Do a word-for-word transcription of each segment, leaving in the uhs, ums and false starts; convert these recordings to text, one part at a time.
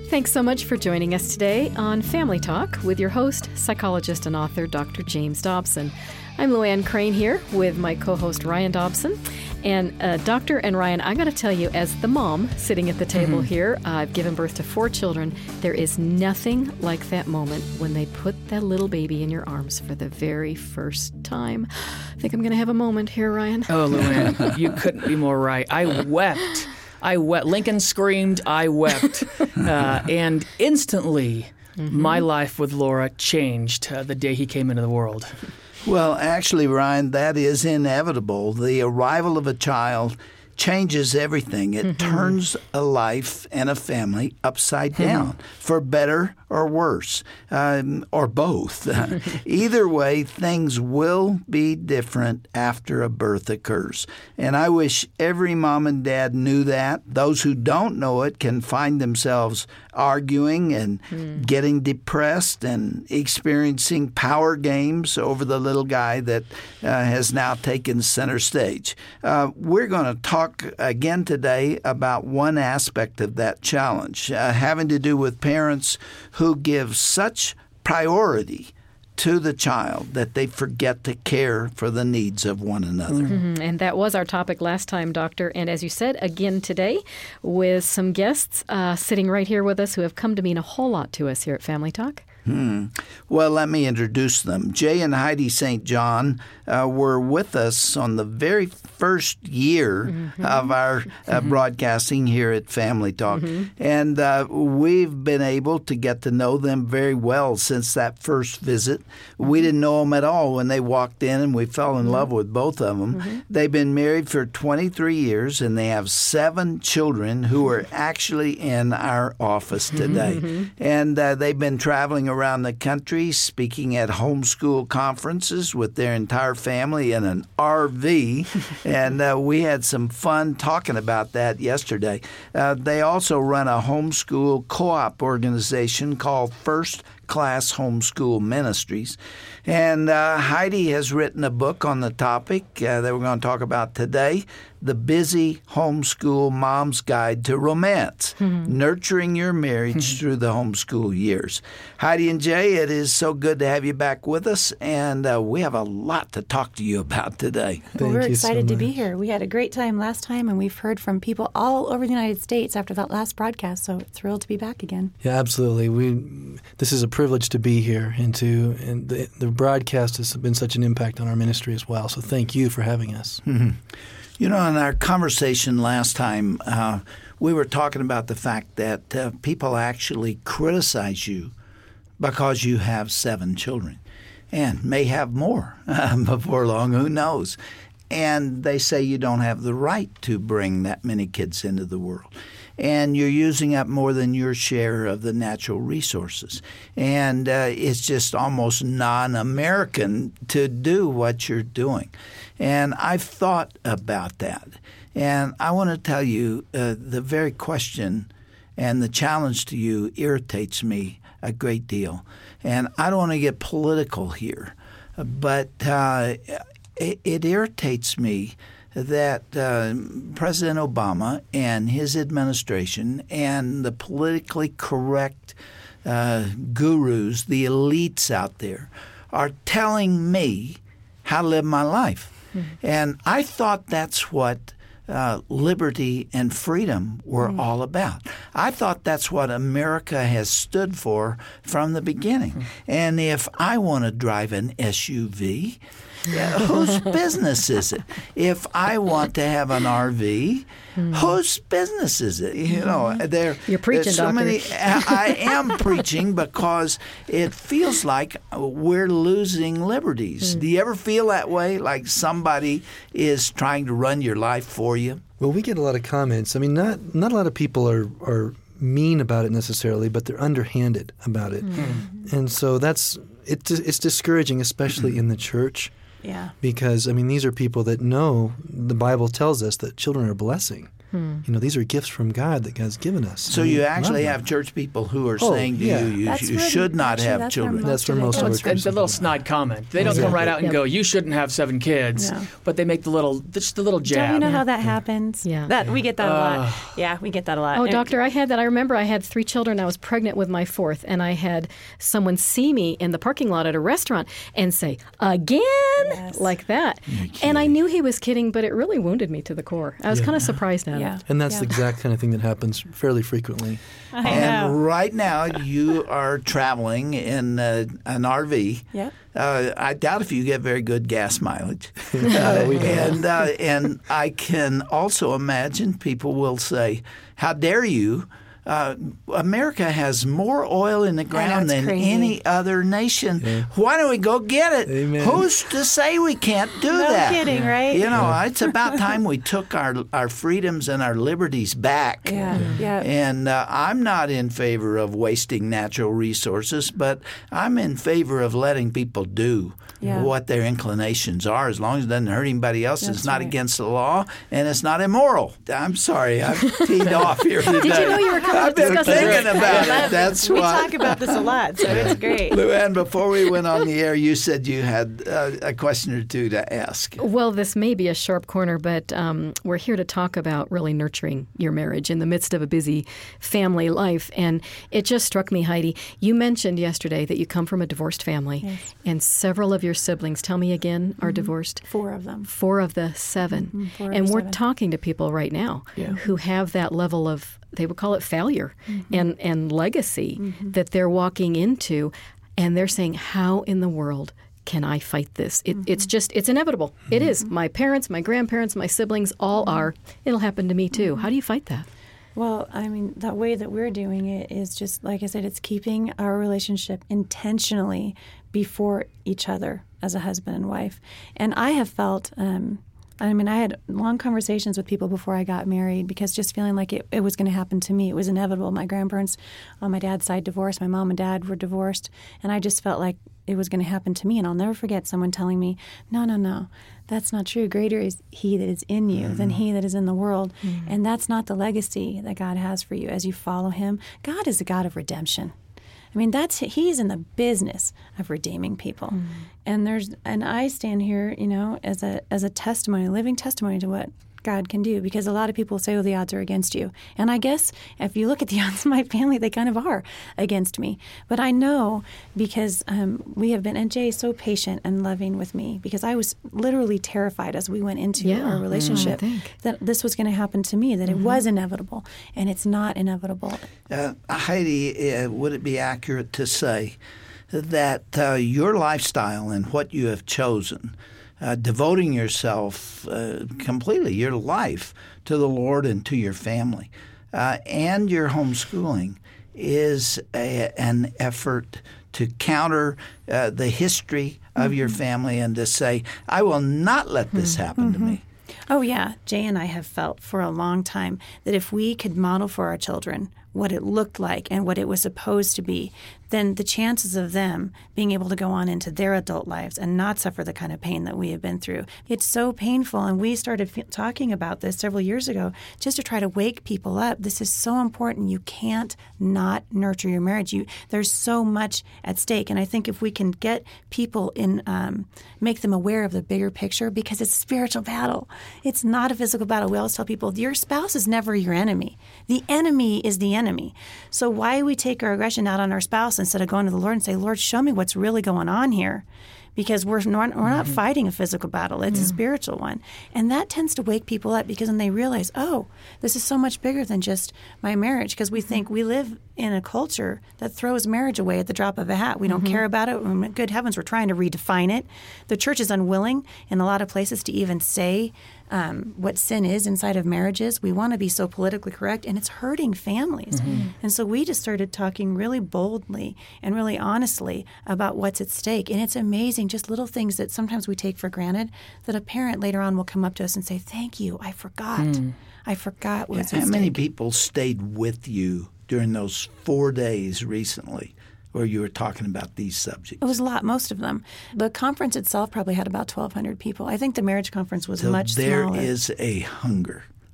Thanks so much for joining us today on Family Talk with your host, psychologist and author, Doctor James Dobson. I'm Luann Crane here with my co-host, Ryan Dobson. And uh, Doctor and Ryan, I got to tell you, as the mom sitting at the table mm-hmm. here, uh, I've given birth to four children. There is nothing like that moment when they put that little baby in your arms for the very first time. I think I'm going to have a moment here, Ryan. Oh, Luann, you couldn't be more right. I wept. I wept. Lincoln screamed, I wept. Uh, and instantly, mm-hmm. my life with Laura changed uh, the day he came into the world. Well, actually, Ryan, that is inevitable. The arrival of a child changes everything. It mm-hmm. turns a life and a family upside down, mm-hmm. for better or worse, um, or both. Either way, things will be different after a birth occurs. And I wish every mom and dad knew that. Those who don't know it can find themselves arguing and mm. getting depressed and experiencing power games over the little guy that uh, has now taken center stage. Uh, we're going to talk again today about one aspect of that challenge, uh, having to do with parents who give such priority to the child that they forget to care for the needs of one another. Mm-hmm. And that was our topic last time, Doctor. And as you said, again today with some guests uh, sitting right here with us who have come to mean a whole lot to us here at Family Talk. Hmm. Well, let me introduce them. Jay and Heidi Saint John uh, were with us on the very first year mm-hmm. of our uh, mm-hmm. broadcasting here at Family Talk. Mm-hmm. And uh, we've been able to get to know them very well since that first visit. Mm-hmm. We didn't know them at all when they walked in, and we fell in mm-hmm. love with both of them. Mm-hmm. They've been married for twenty-three years, and they have seven children who are actually in our office today. Mm-hmm. And uh, they've been traveling around around the country, speaking at homeschool conferences with their entire family in an R V, and uh, we had some fun talking about that yesterday. Uh, they also run a homeschool co-op organization called First Class Homeschool Ministries. And uh, Heidi has written a book on the topic uh, that we're going to talk about today, The Busy Homeschool Mom's Guide to Romance, mm-hmm. Nurturing Your Marriage Through the Homeschool Years. Heidi and Jay, it is so good to have you back with us, and uh, we have a lot to talk to you about today. Well, we're excited so to be here. We had a great time last time, and we've heard from people all over the United States after that last broadcast, so thrilled to be back again. Yeah, absolutely. We This is a privilege to be here, and to and the, the broadcast has been such an impact on our ministry as well. So thank you for having us. Mm-hmm. You know, in our conversation last time, uh, we were talking about the fact that uh, people actually criticize you because you have seven children, and may have more uh, before long. Who knows? And they say you don't have the right to bring that many kids into the world. And you're using up more than your share of the natural resources. And uh, it's just almost non-American to do what you're doing. And I've thought about that. And I want to tell you uh, the very question and the challenge to you irritates me a great deal. And I don't want to get political here, but uh, it, it irritates me that uh, President Obama and his administration and the politically correct uh, gurus, the elites out there, are telling me how to live my life. Mm-hmm. And I thought that's what uh, liberty and freedom were mm-hmm. all about. I thought that's what America has stood for from the beginning. Mm-hmm. And if I want to drive an S U V, yeah, whose business is it? If I want to have an R V, mm. whose business is it? You know, there. You're preaching, so Doctor. Many, I am preaching because it feels like we're losing liberties. Mm. Do you ever feel that way? Like somebody is trying to run your life for you? Well, we get a lot of comments. I mean, not not a lot of people are are mean about it necessarily, but they're underhanded about it, mm. and so that's it, it's discouraging, especially mm. in the church. Yeah. Because, I mean, these are people that know the Bible tells us that children are a blessing. You know, these are gifts from God that God's given us. So And you we actually love have them. church people who are Oh, saying to yeah. you, you, That's you where- should not actually, have that's where children. most That's where of it most of comes our It's, from. it's a little snide comment. They don't come right out and Yep. go, "You shouldn't have seven kids," No. but they make the little, just the little jab. Don't you know how that happens? Yeah. That we get that a lot. Yeah, we get that a lot. Oh, And- doctor, I had that. I remember I had three children. I was pregnant with my fourth, and I had someone see me in the parking lot at a restaurant and say, "Again?" Yes. like that. And I knew he was kidding, but it really wounded me to the core. I was Yeah. kind of surprised at Yeah. it. And that's Yeah. the exact kind of thing that happens fairly frequently. I And know. right now you are traveling in uh, an R V. Yep. Uh, I doubt if you get very good gas mileage. Uh, and uh, and I can also imagine people will say, "How dare you? Uh, America has more oil in the ground it's than crazy. any other nation. Why don't we go get it? Amen. Who's to say we can't do No that?" kidding, right? You know, it's about time we took our our freedoms and our liberties back. Yeah, yeah. And uh, I'm not in favor of wasting natural resources, but I'm in favor of letting people do Yeah. what their inclinations are, as long as it doesn't hurt anybody else. That's it's not right. against the law, and it's not immoral. I'm sorry, I've teed off here today. Did you know you were coming I've to been discuss thinking this? about it. That's we why. talk about this a lot, so it's great. Luann, before we went on the air, you said you had uh, a question or two to ask. Well, this may be a sharp corner, but um, we're here to talk about really nurturing your marriage in the midst of a busy family life. And it just struck me, Heidi, you mentioned yesterday that you come from a divorced family, Yes. and several of your siblings, tell me again, are divorced. Four of them. Four of the seven. Mhm, four of and the we're seven. talking to people right now who have that level of, they would call it failure Mm-hmm. and, and legacy that they're walking into. And they're saying, how in the world can I fight this? It, It's just, it's inevitable. It is. My parents, my grandparents, my siblings all are. It'll happen to me too. How do you fight that? Well, I mean, the way that we're doing it is just, like I said, it's keeping our relationship intentionally before each other as a husband and wife. And I have felt, um, I mean, I had long conversations with people before I got married because just feeling like it, it was going to happen to me. It was inevitable. My grandparents on my dad's side divorced. My mom and dad were divorced. And I just felt like it was going to happen to me. And I'll never forget someone telling me, no, no, no, that's not true. Greater is he that is in you than he that is in the world. Mm-hmm. And that's not the legacy that God has for you as you follow him. God is a God of redemption. I mean, that's he's in the business of redeeming people. Mm-hmm. And there's and I stand here, you know, as a as a testimony, a living testimony to what God can do, because a lot of people say, oh, the odds are against you. And I guess if you look at the odds of my family, they kind of are against me. But I know because um, we have been, and Jay is so patient and loving with me, because I was literally terrified as we went into Yeah, our relationship I think. that this was going to happen to me, that Mm-hmm. it was inevitable. And it's not inevitable. Uh, Heidi, uh, would it be accurate to say that uh, your lifestyle and what you have chosen, uh, devoting yourself uh, completely, your life, to the Lord and to your family, uh, and your homeschooling, is a, an effort to counter uh, the history of your family and to say, I will not let this happen to me? Oh, yeah. Jay and I have felt for a long time that if we could model for our children what it looked like and what it was supposed to be, then the chances of them being able to go on into their adult lives and not suffer the kind of pain that we have been through. It's so painful, and we started f- talking about this several years ago just to try to wake people up. This is so important. You can't not nurture your marriage. You, there's so much at stake, and I think if we can get people in, um, make them aware of the bigger picture, because it's a spiritual battle. It's not a physical battle. We always tell people, your spouse is never your enemy. The enemy is the enemy. So why we take our aggression out on our spouse instead of going to the Lord and say, Lord, show me what's really going on here? Because we're not, we're not mm-hmm. fighting a physical battle. It's mm-hmm. a spiritual one. And that tends to wake people up, because then they realize, oh, this is so much bigger than just my marriage. Because we think we live in a culture that throws marriage away at the drop of a hat. We don't mm-hmm. care about it. Good heavens, we're trying to redefine it. The church is unwilling in a lot of places to even say um, what sin is inside of marriages. We want to be so politically correct, and it's hurting families. Mm-hmm. And so we just started talking really boldly and really honestly about what's at stake. And it's amazing, just little things that sometimes we take for granted, that a parent later on will come up to us and say, thank you, I forgot. Mm. I forgot what's yeah, at How many stake. people stayed with you during those four days recently where you were talking about these subjects? It was a lot, most of them. The conference itself probably had about twelve hundred people. I think the marriage conference was so much there smaller. There is a hunger.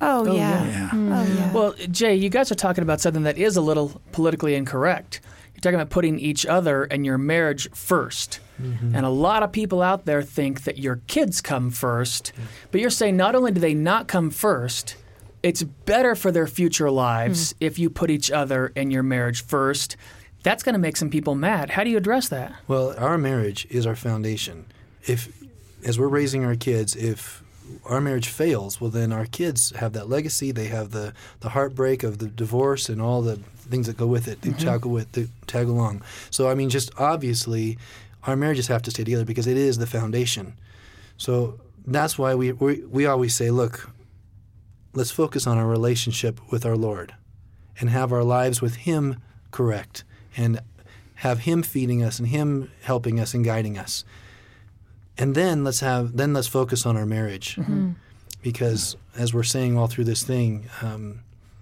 Oh, Oh, yeah. yeah. Oh, yeah. Well, Jay, you guys are talking about something that is a little politically incorrect. You're talking about putting each other and your marriage first. Mm-hmm. And a lot of people out there think that your kids come first, yeah. but you're saying not only do they not come first, it's better for their future lives mm-hmm. if you put each other and your marriage first. That's going to make some people mad. How do you address that? Well, our marriage is our foundation. If, as we're raising our kids, if our marriage fails, well, then our kids have that legacy. They have the, the heartbreak of the divorce and all the things that go with it. They mm-hmm. tag with, they tag along. So, I mean, just obviously, our marriages have to stay together because it is the foundation. So that's why we we, we always say, look, let's focus on our relationship with our Lord and have our lives with Him correct and have Him feeding us and Him helping us and guiding us. And then let's have then let's focus on our marriage, mm-hmm. because as we're saying all through this thing, um,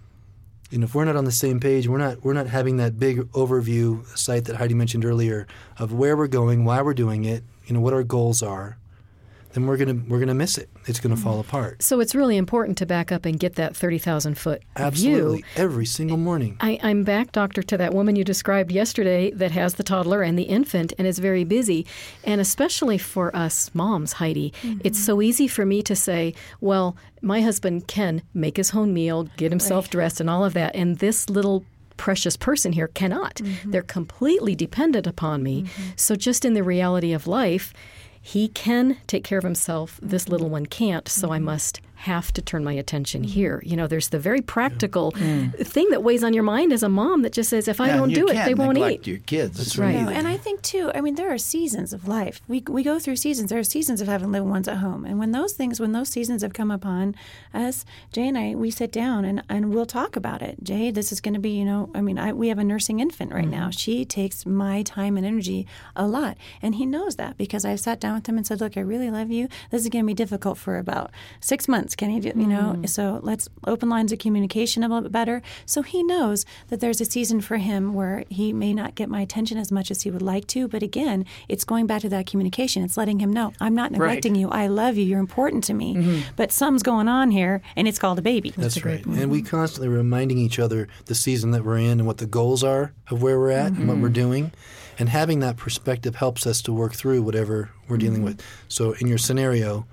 you know, if we're not on the same page, we're not we're not having that big overview site that Heidi mentioned earlier of where we're going, why we're doing it, you know, what our goals are, then we're gonna we're gonna miss it. It's gonna fall apart. So it's really important to back up and get that thirty thousand foot Absolutely. view. Every single morning. I, I'm back, Doctor, to that woman you described yesterday that has the toddler and the infant and is very busy. And especially for us moms, Heidi, mm-hmm. it's so easy for me to say, well, my husband can make his own meal, get himself right. dressed and all of that. And this little precious person here cannot. Mm-hmm. They're completely dependent upon me. Mm-hmm. So just in the reality of life, he can take care of himself. This little one can't, so mm-hmm. I must have to turn my attention mm-hmm. here. You know, there's the very practical yeah. mm. thing that weighs on your mind as a mom that just says, if I yeah, don't do it, they won't eat. Your kids. That's right. No, and I think, too, I mean, there are seasons of life. We we go through seasons. There are seasons of having little ones at home. And when those things, when those seasons have come upon us, Jay and I, we sit down and, and we'll talk about it. Jay, this is going to be, you know, I mean, I, we have a nursing infant right mm-hmm. now. She takes my time and energy a lot. And he knows that because I've sat down with him and said, look, I really love you. This is going to be difficult for about six months. Can you, do, you know, mm-hmm. so let's open lines of communication a little bit better. So he knows that there's a season for him where he may not get my attention as much as he would like to. But again, it's going back to that communication. It's letting him know, I'm not neglecting right. you. I love you. You're important to me. Mm-hmm. But something's going on here, and it's called a baby. That's, That's right. And we constantly reminding each other the season that we're in and what the goals are of where we're at mm-hmm. and what we're doing. And having that perspective helps us to work through whatever we're dealing mm-hmm. with. So in your scenario,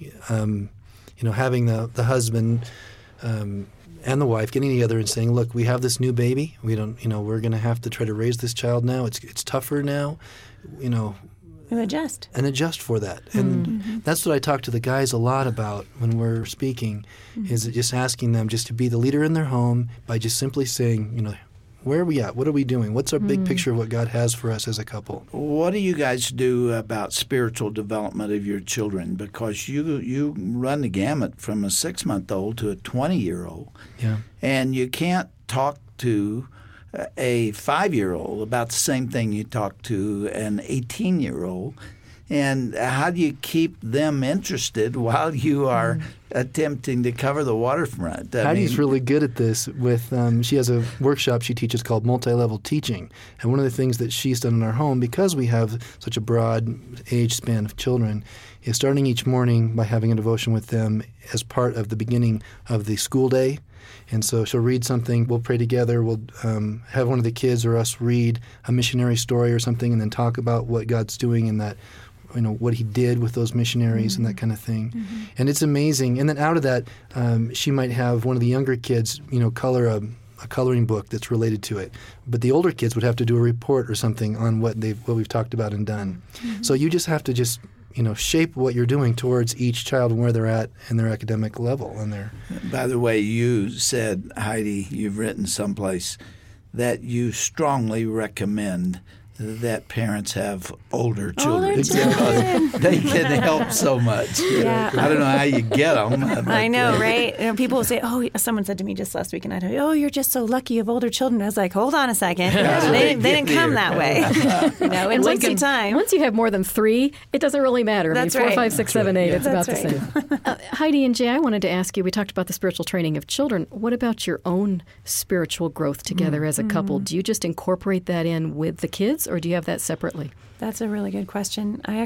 um, you know, having the, the husband um, and the wife getting together and saying, look, we have this new baby. We don't, you know, we're going to have to try to raise this child now. It's it's tougher now, you know. And adjust. And adjust for that. And mm-hmm. that's what I talk to the guys a lot about when we're speaking, mm-hmm. is just asking them just to be the leader in their home by just simply saying, you know, where are we at? What are we doing? What's our big mm. picture of what God has for us as a couple? What do you guys do about spiritual development of your children? Because you you run the gamut from a six-month-old to a twenty-year-old. Yeah. And you can't talk to a five-year-old about the same thing you talk to an eighteen-year-old. And how do you keep them interested while you are mm. attempting to cover the waterfront? I Heidi's mean, really good at this. With um, she has a workshop she teaches called multi-level teaching. And one of the things that she's done in our home, because we have such a broad age span of children, is starting each morning by having a devotion with them as part of the beginning of the school day. And so she'll read something, we'll pray together, we'll um, have one of the kids or us read a missionary story or something and then talk about what God's doing in that, you know, what he did with those missionaries mm-hmm. and that kind of thing. Mm-hmm. And it's amazing. And then out of that, um, she might have one of the younger kids, you know, color a, a coloring book that's related to it. But the older kids would have to do a report or something on what they've what we've talked about and done. Mm-hmm. So you just have to just, you know, shape what you're doing towards each child and where they're at in their academic level. And their. By the way, you said, Heidi, you've written someplace that you strongly recommend that parents have older children. Older children. They can help so much. Yeah. I don't know how you get them. I know, right? You know, people will say, oh, someone said to me just last week, and I told you, oh, you're just so lucky you have older children. I was like, hold on a second. That's they, they didn't, they didn't come here. that way. You know, in Lincoln time. Once you have more than three, it doesn't really matter. That's I mean, four, right. five, six, That's seven, right. eight, Yeah. it's about That's the right. same. uh, Heidi and Jay, I wanted to ask you, we talked about the spiritual training of children. What about your own spiritual growth together mm. as a couple? Do you just incorporate that in with the kids, or do you have that separately? That's a really good question. I actually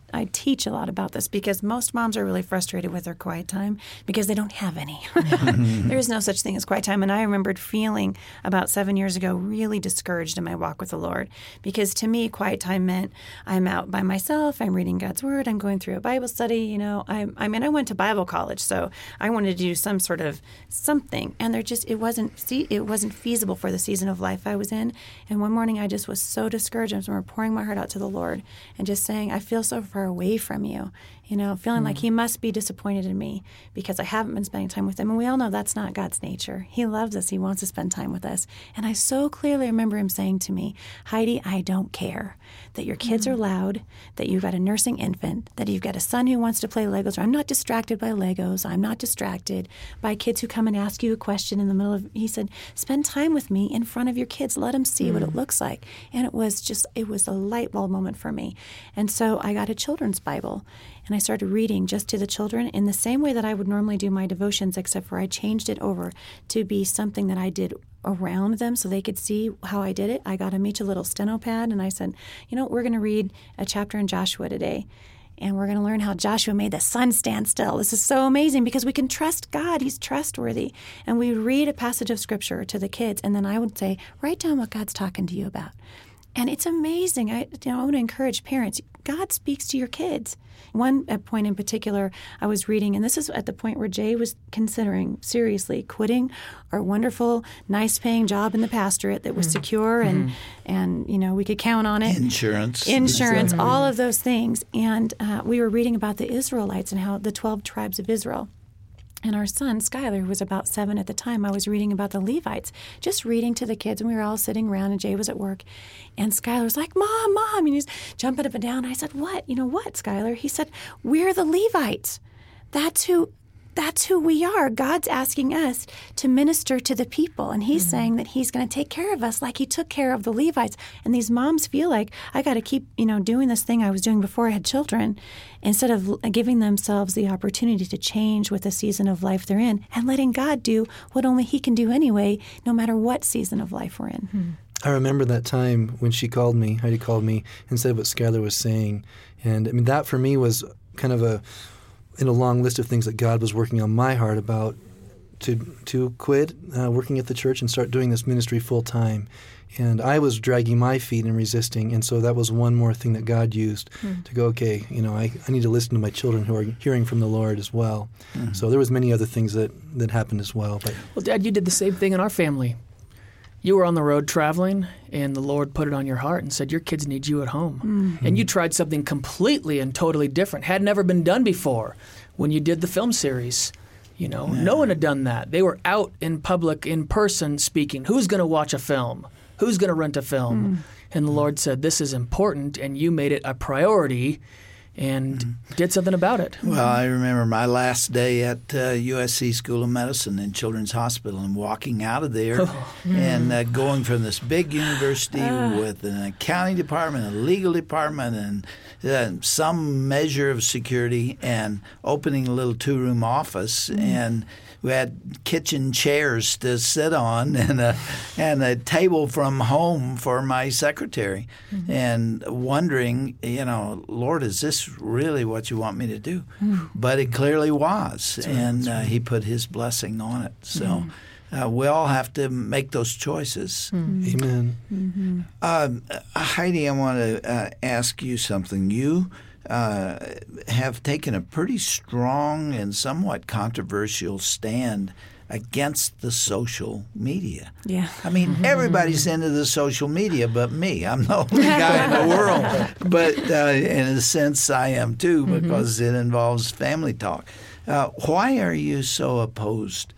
I teach a lot about this because most moms are really frustrated with their quiet time because they don't have any. There is no such thing as quiet time. And I remembered feeling about seven years ago really discouraged in my walk with the Lord because to me, quiet time meant I'm out by myself, I'm reading God's Word, I'm going through a Bible study. You know, I, I mean, I went to Bible college, so I wanted to do some sort of something. And there just, it wasn't, see, it wasn't feasible for the season of life I was in. And one morning I just was so discouraged. I was pouring my heart out to the Lord and just saying, I feel so far away from you, you know, feeling mm. like he must be disappointed in me because I haven't been spending time with him. And we all know that's not God's nature. He loves us. He wants to spend time with us. And I so clearly remember him saying to me, Heidi, I don't care that your kids mm. are loud, that you've got a nursing infant, that you've got a son who wants to play Legos. Or I'm not distracted by Legos. I'm not distracted by kids who come and ask you a question in the middle of, he said, spend time with me in front of your kids. Let them see mm. what it looks like. And it was just, it was a light bulb moment for me. And so I got a children's Bible and I started reading just to the children in the same way that I would normally do my devotions, except for I changed it over to be something that I did around them so they could see how I did it. I got them each a little steno pad and I said, you know, we're going to read a chapter in Joshua today. And we're going to learn how Joshua made the sun stand still. This is so amazing because we can trust God. He's trustworthy. And we would read a passage of Scripture to the kids, and then I would say, write down what God's talking to you about. And it's amazing. I, you know, I want to encourage parents. God speaks to your kids. One point in particular I was reading, and this is at the point where Jay was considering seriously quitting our wonderful, nice-paying job in the pastorate that was mm. secure and, mm. and, you know, we could count on it. Insurance. Insurance, exactly. All of those things. And uh, we were reading about the Israelites and how the twelve tribes of Israel. And our son, Skylar, who was about seven at the time, I was reading about the Levites, just reading to the kids, and we were all sitting around, and Jay was at work. And Skylar was like, Mom, Mom, and he's jumping up and down. I said, what? You know what, Skylar? He said, we're the Levites. That's who That's who we are. God's asking us to minister to the people, and he's mm-hmm. saying that he's going to take care of us like he took care of the Levites. And these moms feel like, I got to keep, you know, doing this thing I was doing before I had children, instead of giving themselves the opportunity to change with the season of life they're in and letting God do what only he can do anyway, no matter what season of life we're in. Mm-hmm. I remember that time when she called me, Heidi called me, and said what Skylar was saying. And I mean, that for me was kind of a in a long list of things that God was working on my heart about to to quit uh, working at the church and start doing this ministry full time. And I was dragging my feet and resisting, and so that was one more thing that God used mm. to go, okay, you know, I, I need to listen to my children who are hearing from the Lord as well. Mm-hmm. So there was many other things that, that happened as well. But well, Dad, you did the same thing in our family. You were on the road traveling, and the Lord put it on your heart and said, your kids need you at home. Mm-hmm. And you tried something completely and totally different, had never been done before when you did the film series. You know, yeah. No one had done that. They were out in public, in person, speaking. Who's going to watch a film? Who's going to rent a film? Mm. And the Lord said, this is important, and you made it a priority and mm. did something about it. Well, I remember my last day at uh, U S C School of Medicine and Children's Hospital and walking out of there oh. and uh, going from this big university uh. with an accounting department, a legal department, and uh, some measure of security, and opening a little two-room office mm. and we had kitchen chairs to sit on and a, and a table from home for my secretary, mm-hmm. and wondering, you know, Lord, is this really what you want me to do? Mm. But it clearly was, that's and right, uh, he put his blessing on it. So mm. uh, we all have to make those choices. Mm. Amen. Mm-hmm. Uh, Heidi, I want to uh, ask you something. You Uh, have taken a pretty strong and somewhat controversial stand against the social media. Yeah. I mean, everybody's into the social media but me. I'm the only guy in the world. But uh, in a sense, I am too, because mm-hmm. it involves family talk. Uh, why are you so opposed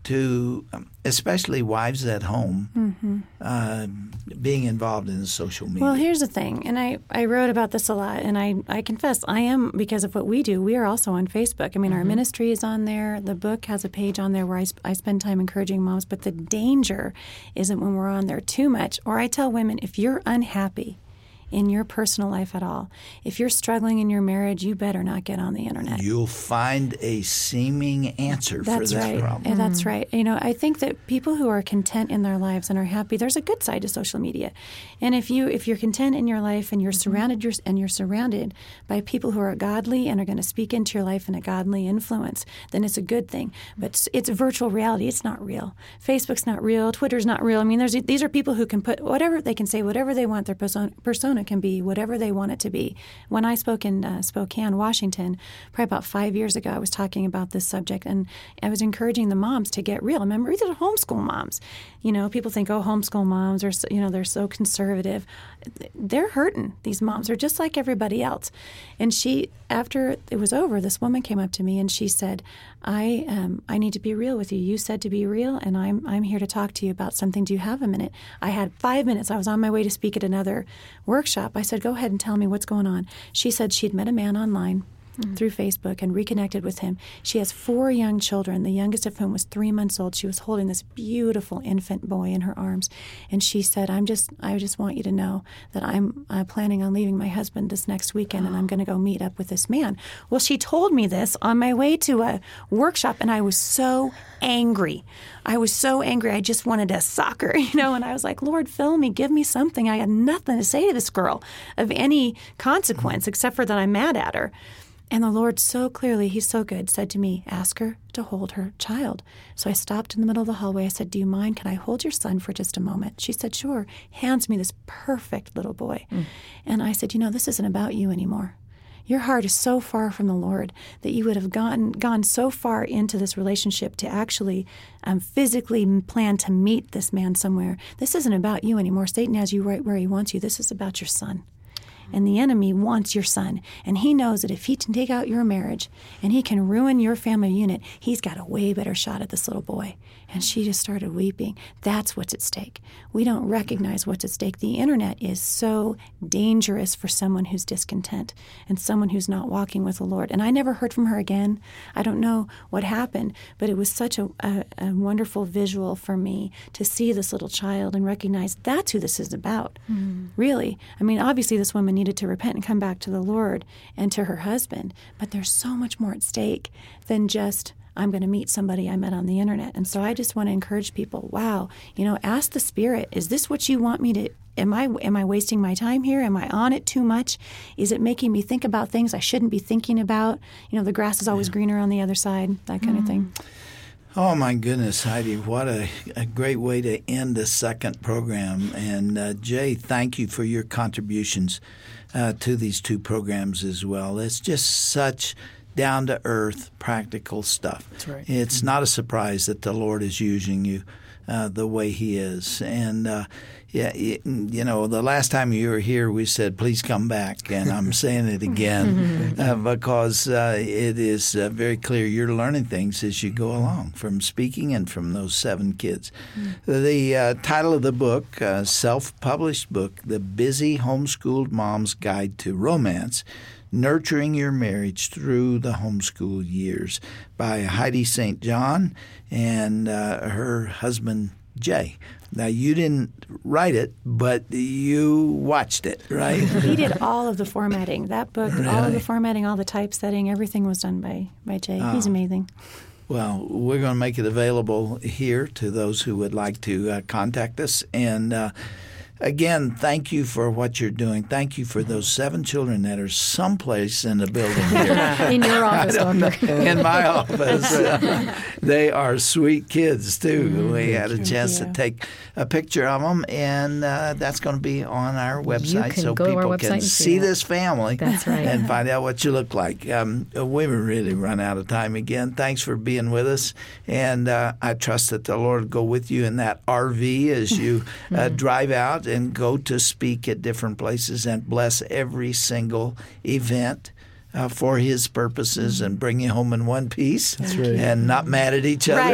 to, um, especially wives at home, mm-hmm. uh, being involved in the social media? Well, here's the thing, and I, I wrote about this a lot, and I, I confess, I am, because of what we do, we are also on Facebook. I mean, mm-hmm. our ministry is on there. The book has a page on there where I, I spend time encouraging moms, but the danger isn't when we're on there too much. Or I tell women, if you're unhappy in your personal life at all. If you're struggling in your marriage, you better not get on the internet. You'll find a seeming answer That's for that right. problem. And that's right. You know, I think that people who are content in their lives and are happy, there's a good side to social media. And if you if you're content in your life and you're surrounded you're, and you're surrounded by people who are godly and are going to speak into your life in a godly influence, then it's a good thing. But it's, it's virtual reality. It's not real. Facebook's not real. Twitter's not real. I mean, there's these are people who can put whatever they can say, whatever they want. Their persona, persona can be whatever they want it to be. When I spoke in uh, Spokane, Washington, probably about five years ago, I was talking about this subject, and I was encouraging the moms to get real. Remember, these are homeschool moms. You know, people think, oh, homeschool moms are, so, you know, they're so conservative. They're hurting. These moms are just like everybody else. And she, after it was over, this woman came up to me and she said, I um, I need to be real with you. You said to be real, and I'm I'm here to talk to you about something. Do you have a minute? I had five minutes. I was on my way to speak at another workshop. I said, go ahead and tell me what's going on. She said she'd met a man online mm-hmm. through Facebook and reconnected with him. She has four young children, the youngest of whom was three months old. She was holding this beautiful infant boy in her arms. And she said, I'm just, I just want you to know that I'm uh, planning on leaving my husband this next weekend, and I'm going to go meet up with this man. Well, she told me this on my way to a workshop, and I was so angry. I was so angry. I just wanted to sock her, you know, and I was like, Lord, fill me, give me something. I had nothing to say to this girl of any consequence except for that I'm mad at her. And the Lord so clearly, he's so good, said to me, ask her to hold her child. So I stopped in the middle of the hallway. I said, do you mind? Can I hold your son for just a moment? She said, sure. Hands me this perfect little boy. Mm. And I said, you know, this isn't about you anymore. Your heart is so far from the Lord that you would have gone gone so far into this relationship to actually um, physically plan to meet this man somewhere. This isn't about you anymore. Satan has you right where he wants you. This is about your son. And the enemy wants your son. And he knows that if he can take out your marriage and he can ruin your family unit, he's got a way better shot at this little boy. And she just started weeping. That's what's at stake. We don't recognize what's at stake. The internet is so dangerous for someone who's discontent and someone who's not walking with the Lord. And I never heard from her again. I don't know what happened, but it was such a, a, a wonderful visual for me to see this little child and recognize that's who this is about, mm. really. I mean, obviously this woman needed to repent and come back to the Lord and to her husband, but there's so much more at stake than just I'm going to meet somebody I met on the internet. And so I just want to encourage people, wow, you know, ask the Spirit, is this what you want me to, am I am I wasting my time here? Am I on it too much? Is it making me think about things I shouldn't be thinking about? You know, the grass is always yeah. greener on the other side, that kind mm. of thing. Oh, my goodness, Heidi, what a, a great way to end the second program. And uh, Jay, thank you for your contributions uh, to these two programs as well. It's just such down-to-earth, practical stuff. That's right. It's mm-hmm. not a surprise that the Lord is using you uh, the way He is. And, uh, yeah, it, you know, the last time you were here, we said, please come back. And I'm saying it again uh, because uh, it is uh, very clear you're learning things as you go along from speaking and from those seven kids. Mm-hmm. The uh, title of the book, uh, self-published book, The Busy Homeschooled Mom's Guide to Romance, Nurturing Your Marriage Through the Homeschool Years by Heidi Saint John and uh, her husband, Jay. Now, you didn't write it, but you watched it, right? He did all of the formatting. That book, really? all of the formatting, all the typesetting, everything was done by, by Jay. Oh. He's amazing. Well, we're going to make it available here to those who would like to uh, contact us. And uh, again, thank you for what you're doing. Thank you for those seven children that are someplace in the building here. In your office, Doctor. In my office. Uh, they are sweet kids, too. Mm-hmm. We had a chance to take a picture of them, and uh, that's going to be on our website so people can see, see this family that's right. and find out what you look like. Um, we've really run out of time again. Thanks for being with us, and uh, I trust that the Lord will go with you in that R V as you uh, drive out and go to speak at different places and bless every single event uh, for His purposes and bring you home in one piece. That's right. And not mad at each other.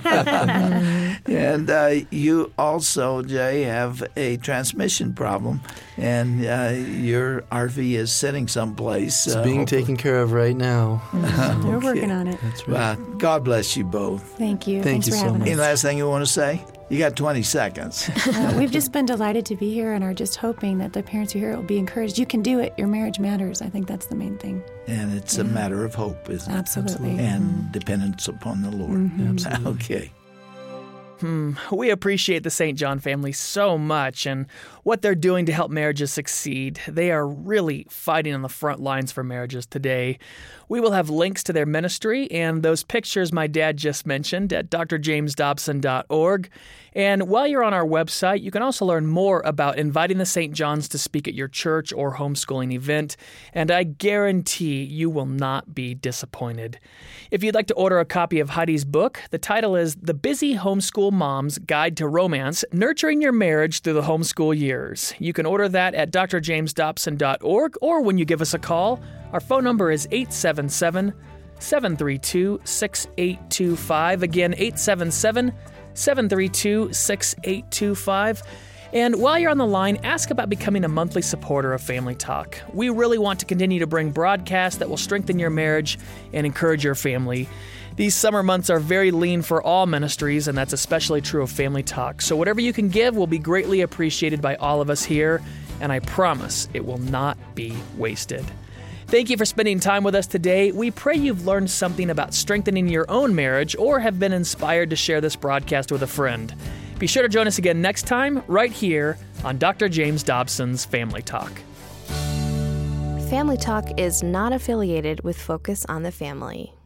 Right. And uh, you also, Jay, have a transmission problem, and uh, your R V is sitting someplace. It's uh, being hopefully. taken care of right now. Mm-hmm. They're Okay. working on it. That's right. Well, God bless you both. Thank you. Thank Thanks you for so having much. us. Any last thing you want to say? You got twenty seconds. Uh, we've just been delighted to be here and are just hoping that the parents who hear it will be encouraged. You can do it. Your marriage matters. I think that's the main thing. And it's yeah. a matter of hope, isn't it? Absolutely. And mm-hmm. dependence upon the Lord. Mm-hmm. Absolutely. Okay. Hmm. We appreciate the Saint John family so much and what they're doing to help marriages succeed. They are really fighting on the front lines for marriages today. We will have links to their ministry and those pictures my dad just mentioned at d r james dobson dot org. And while you're on our website, you can also learn more about inviting the Saint Johns to speak at your church or homeschooling event, and I guarantee you will not be disappointed. If you'd like to order a copy of Heidi's book, the title is The Busy Homeschool Mom's Guide to Romance, Nurturing Your Marriage Through the Homeschool Years. You can order that at d r james dobson dot org or when you give us a call. Our phone number is eight seven seven, seven three two, six eight two five. Again, eight seven seven, seven three two, six eight two five. And while you're on the line, ask about becoming a monthly supporter of Family Talk. We really want to continue to bring broadcasts that will strengthen your marriage and encourage your family. These summer months are very lean for all ministries, and that's especially true of Family Talk. So whatever you can give will be greatly appreciated by all of us here, and I promise it will not be wasted. Thank you for spending time with us today. We pray you've learned something about strengthening your own marriage or have been inspired to share this broadcast with a friend. Be sure to join us again next time, right here on Doctor James Dobson's Family Talk. Family Talk is not affiliated with Focus on the Family.